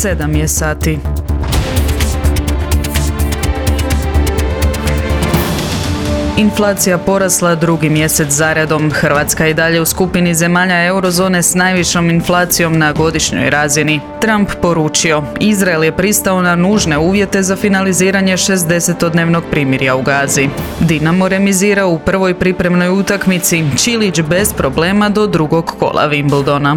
7 je sati. Inflacija porasla drugi mjesec zaredom. Hrvatska je i dalje u skupini zemalja eurozone s najvišom inflacijom na godišnjoj razini. Trump poručio, Izrael je pristao na nužne uvjete za finaliziranje 60-dnevnog primirja u Gazi. Dinamo remizira u prvoj pripremnoj utakmici, Čilić bez problema do drugog kola Wimbledona.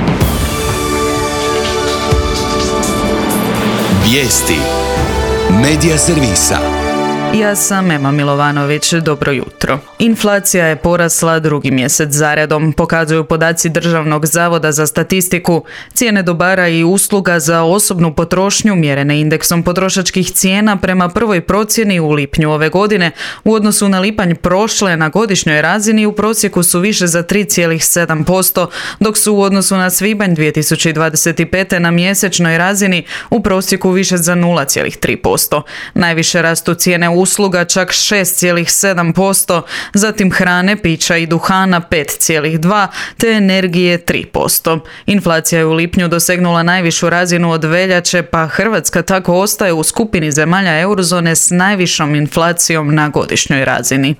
Vijesti Medija servisa. Ja sam Ema Milovanović, dobro jutro. Inflacija je porasla drugi mjesec zaredom, pokazuju podaci Državnog zavoda za statistiku. Cijene dobara i usluga za osobnu potrošnju mjerene indeksom potrošačkih cijena prema prvoj procjeni u lipnju ove godine u odnosu na lipanj prošle na godišnjoj razini u prosjeku su više za 3,7%, dok su u odnosu na svibanj 2025. na mjesečnoj razini u prosjeku više za 0,3%. Najviše rastu cijene usluga čak 6,7%, zatim hrane, pića i duhana 5,2%, te energije 3%. Inflacija je u lipnju dosegnula najvišu razinu od veljače, pa Hrvatska tako ostaje u skupini zemalja eurozone s najvišom inflacijom na godišnjoj razini.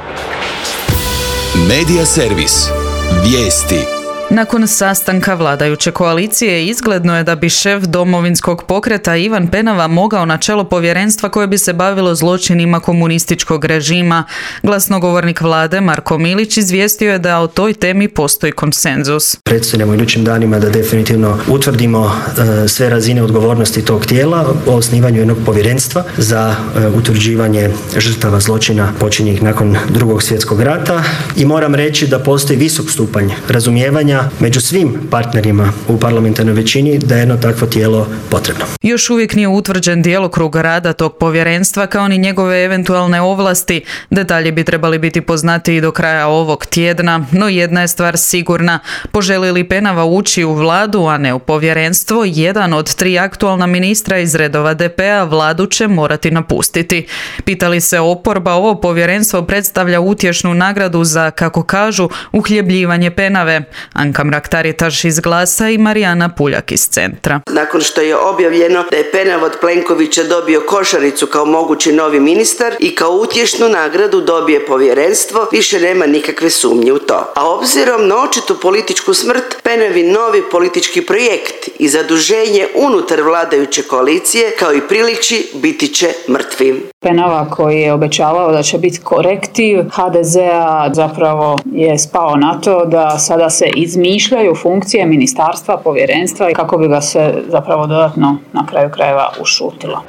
Medija servis. Vijesti. Nakon sastanka vladajuće koalicije izgledno je da bi šef Domovinskog pokreta Ivan Penava mogao na čelo povjerenstva koje bi se bavilo zločinima komunističkog režima. Glasnogovornik vlade Marko Milić izvijestio je da o toj temi postoji konsenzus. Predstavljamo idućim danima da definitivno utvrdimo sve razine odgovornosti tog tijela o osnivanju jednog povjerenstva za utvrđivanje žrtava zločina počinjenih nakon Drugog svjetskog rata i moram reći da postoji visok stupanj razumijevanja među svim partnerima u parlamentarnoj većini da je jedno takvo tijelo potrebno. Još uvijek nije utvrđen djelokrug rada tog povjerenstva kao ni njegove eventualne ovlasti. Detalji bi trebali biti poznati i do kraja ovog tjedna, no jedna je stvar sigurna. Poželi li Penava ući u vladu, a ne u povjerenstvo, jedan od 3 aktualna ministra iz redova DP-a vladu će morati napustiti. Pitali se oporba, ovo povjerenstvo predstavlja utješnu nagradu za, kako kažu, uhljebljivanje Penave. Anka Mrak-Taritaš iz Glasa i Marijana Puljak iz Centra. Nakon što je objavljeno da je Penav od Plenkovića dobio košaricu kao mogući novi ministar i kao utješnu nagradu dobije povjerenstvo, više nema nikakve sumnje u to. A obzirom na očitu političku smrt, Penavi novi politički projekt i zaduženje unutar vladajuće koalicije, kao i priliči, biti će mrtvi. Penava koji je obećavao da će biti korektiv HDZ-a zapravo je spao na to da sada se izmišljaju funkcije ministarstva, povjerenstva i kako bi ga se zapravo dodatno na kraju krajeva ušutilo.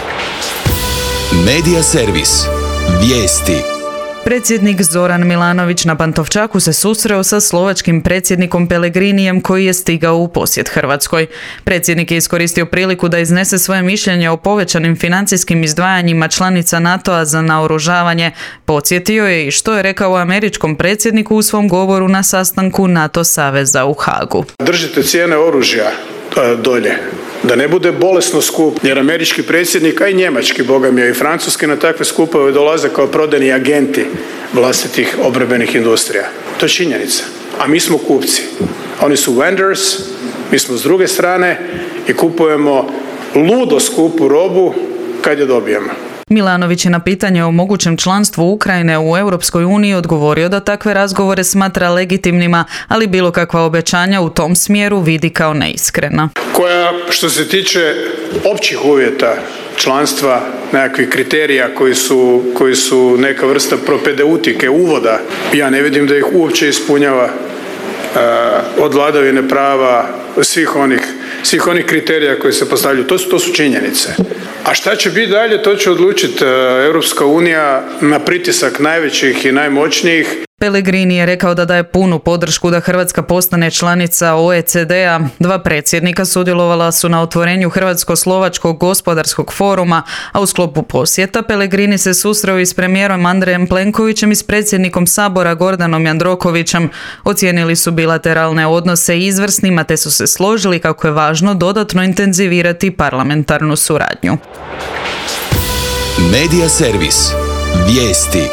Medija servis. Vijesti. Predsjednik Zoran Milanović na Pantovčaku se susreo sa slovačkim predsjednikom Pellegrinijem koji je stigao u posjet Hrvatskoj. Predsjednik je iskoristio priliku da iznese svoje mišljenje o povećanim financijskim izdvajanjima članica NATO-a za naoružavanje. Podsjetio je i što je rekao američkom predsjedniku u svom govoru na sastanku NATO saveza u Hagu. Držite cijene oružja dolje, da ne bude bolesno skup, jer američki predsjednik, a i njemački, bogami, a i francuski na takve skupove dolaze kao prodani agenti vlastitih obrambenih industrija. To je činjenica. A mi smo kupci. Oni su vendors, mi smo s druge strane i kupujemo ludo skupu robu kad je dobijemo. Milanović je na pitanje o mogućem članstvu Ukrajine u Europskoj uniji odgovorio da takve razgovore smatra legitimnima, ali bilo kakva obećanja u tom smjeru vidi kao neiskrena. Koja, što se tiče općih uvjeta članstva, nekakvih kriterija koji su neka vrsta propedeutike, uvoda, ja ne vidim da ih uopće ispunjava od vladavine prava, svih onih kriterija koji se postavljaju. To su činjenice. A šta će biti dalje, to će odlučiti Europska unija na pritisak najvećih i najmoćnijih. Pellegrini je rekao da daje punu podršku da Hrvatska postane članica OECD-a. 2 predsjednika sudjelovala su na otvorenju Hrvatsko-slovačkog gospodarskog foruma, a u sklopu posjeta Pellegrini se susreo i s premijerom Andrejem Plenkovićem i s predsjednikom Sabora Gordanom Jandrokovićem. Ocijenili su bilateralne odnose izvrsnima te su se složili kako je važno dodatno intenzivirati parlamentarnu suradnju. Medija servis. Vijesti.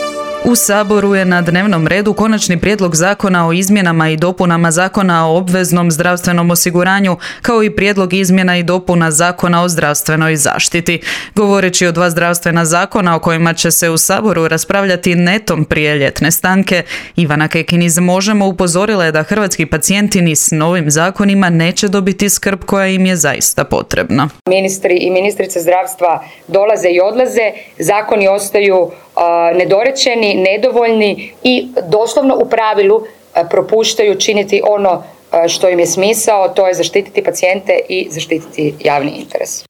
U Saboru je na dnevnom redu Konačni prijedlog zakona o izmjenama i dopunama Zakona o obveznom zdravstvenom osiguranju, kao i prijedlog izmjena i dopuna Zakona o zdravstvenoj zaštiti. Govoreći o dva zdravstvena zakona o kojima će se u Saboru raspravljati netom prije ljetne stanke, Ivana Kekin iz Možemo upozorila je da hrvatski pacijenti ni s novim zakonima neće dobiti skrb koja im je zaista potrebna. Ministri i ministrice zdravstva dolaze i odlaze, zakoni ostaju nedorečeni, nedovoljni i doslovno u pravilu propuštaju činiti ono što im je smisao, to je zaštititi pacijente i zaštititi javni interes.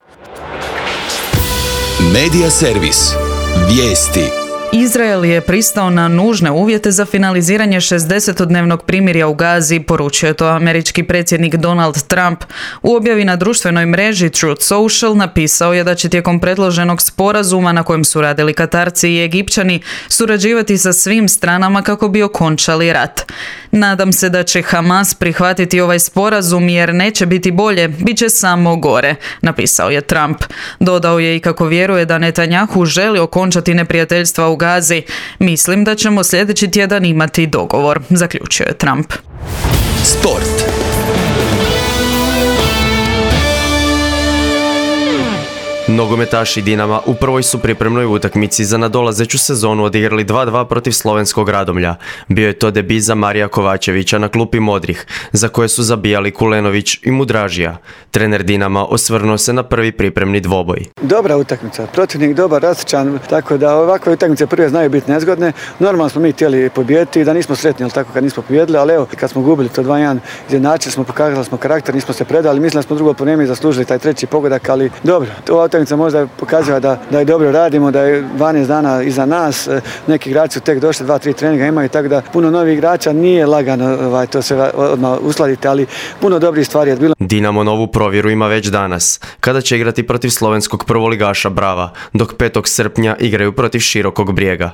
Medija servis. Vijesti. Izrael je pristao na nužne uvjete za finaliziranje 60-dnevnog primirja u Gazi, poručio je to američki predsjednik Donald Trump. U objavi na društvenoj mreži Truth Social napisao je da će tijekom predloženog sporazuma na kojem su radili Katarci i Egipćani surađivati sa svim stranama kako bi okončali rat. Nadam se da će Hamas prihvatiti ovaj sporazum jer neće biti bolje, bit će samo gore, napisao je Trump. Dodao je i kako vjeruje da Netanjahu želi okončati neprijateljstva u Gazi. Mislim da ćemo sljedeći tjedan imati dogovor, zaključio je Trump. Sport. Nogometaši Dinama u prvoj su pripremnoj utakmici za nadolazeću sezonu odigrali 2-2 protiv slovenskog Radomlja. Bio je to debi za Marija Kovačevića na klupi Modrih, za koje su zabijali Kulenović i Mudražija. Trener Dinama osvrnuo se na prvi pripremni dvoboj. Dobra utakmica, protivnik dobar, rastičan, tako da ovakve utakmice prve znaju biti nezgodne. Normalno smo mi htjeli pobijediti, da nismo sretni, ali tako kad nismo pobijedili, ali evo, kad smo gubili to 2-1, izjednačili smo, pokazali smo karakter, nismo se predali, mislim da smo drugo po vremenu zaslužili taj treći pogodak, ali dobro, ova utakmica možda pokazuje da je dobro radimo, da je 12 dana iza nas, neki igrači su tek došli, 2-3 treninga imaju, tako da puno novih igrača, nije lagano to sve odmah uskladiti, ali puno dobrih stvari je bilo. Dinamo novu provjeru ima već danas, kada će igrati protiv slovenskog prvoligaša Brava, dok 5. srpnja igraju protiv Širokog Brijega.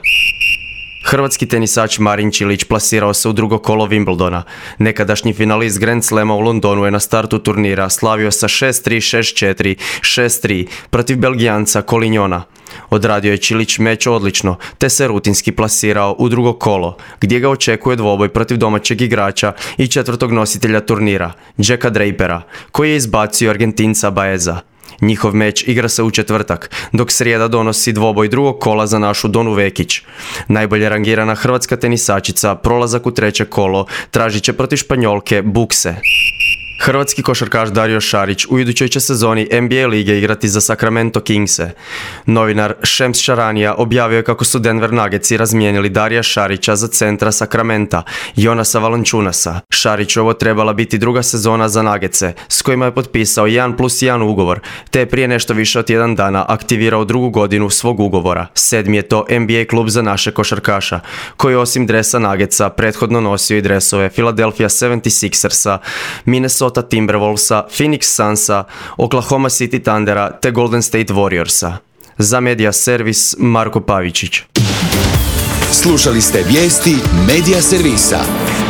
Hrvatski tenisač Marin Čilić plasirao se u drugo kolo Wimbledona. Nekadašnji finalist Grand Slama u Londonu je na startu turnira slavio sa 6-3, 6-4, 6-3 protiv Belgijanca Kolinjona. Odradio je Čilić meč odlično, te se rutinski plasirao u drugo kolo, gdje ga očekuje dvoboj protiv domaćeg igrača i četvrtog nositelja turnira, Jacka Drapera, koji je izbacio Argentinca Baeza. Njihov meč igra se u četvrtak, dok srijeda donosi dvoboj drugog kola za našu Donu Vekić. Najbolje rangirana hrvatska tenisačica prolazak u treće kolo tražit će protiv Španjolke Bukse. Hrvatski košarkaš Dario Šarić u idućoj će sezoni NBA lige igrati za Sacramento Kingse. Novinar Šems Šaranija objavio je kako su Denver Nuggetsi razmijenili Darija Šarića za centra Sacramenta, Jonasa Valančunasa. Šarićovo trebala biti druga sezona za Nuggetse, s kojima je potpisao 1+1 ugovor, te je prije nešto više od jedan dana aktivirao drugu godinu svog ugovora. 7. je to NBA klub za naše košarkaša, koji osim dresa Nuggetsa prethodno nosio i dresove Philadelphia 76ersa, Minnesota Timberwolvesa, Phoenix Sunsa, Oklahoma City Thundera te Golden State Warriorsa. Za Medija servis Marko Pavičić. Slušali ste vijesti Medija servisa.